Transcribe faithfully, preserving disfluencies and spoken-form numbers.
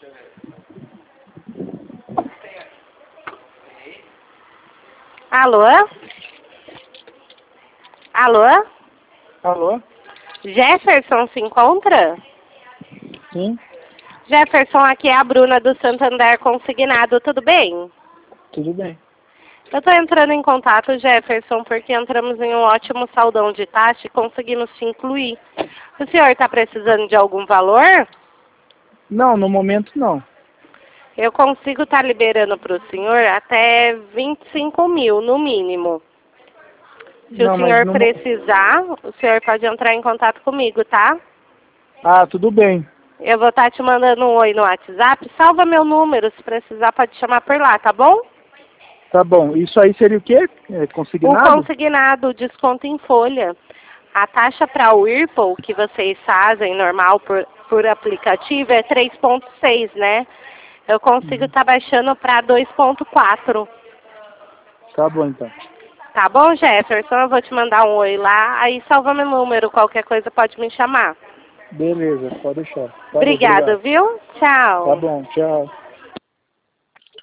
Alô? Alô? Alô? Jefferson se encontra? Sim, Jefferson, aqui é a Bruna do Santander Consignado, tudo bem? tudo bem. Eu estou entrando em contato, Jefferson, porque entramos em um ótimo saldão de taxa e conseguimos te incluir. O senhor está precisando de algum valor? Não, no momento não. Eu consigo estar liberando para o senhor até vinte e cinco mil, no mínimo. Se Não, o mas senhor no... mo- precisar, o senhor pode entrar em contato comigo, tá? Ah, tudo bem. Eu vou estar te mandando um oi no WhatsApp. Salva meu número, se precisar pode chamar por lá, tá bom? Tá bom. Isso aí seria o quê? É, O consignado? consignado, desconto em folha. A taxa para o Whirlpool que vocês fazem normal por, por aplicativo é três ponto seis, né? Eu consigo Uhum. estar baixando para dois ponto quatro. Tá bom, então. Tá bom, Jefferson? Eu vou te mandar um oi lá. Aí salva meu número, qualquer coisa pode me chamar. Beleza, pode deixar. Falou, Obrigada, obrigado. viu? Tá Tchau. bom, tchau.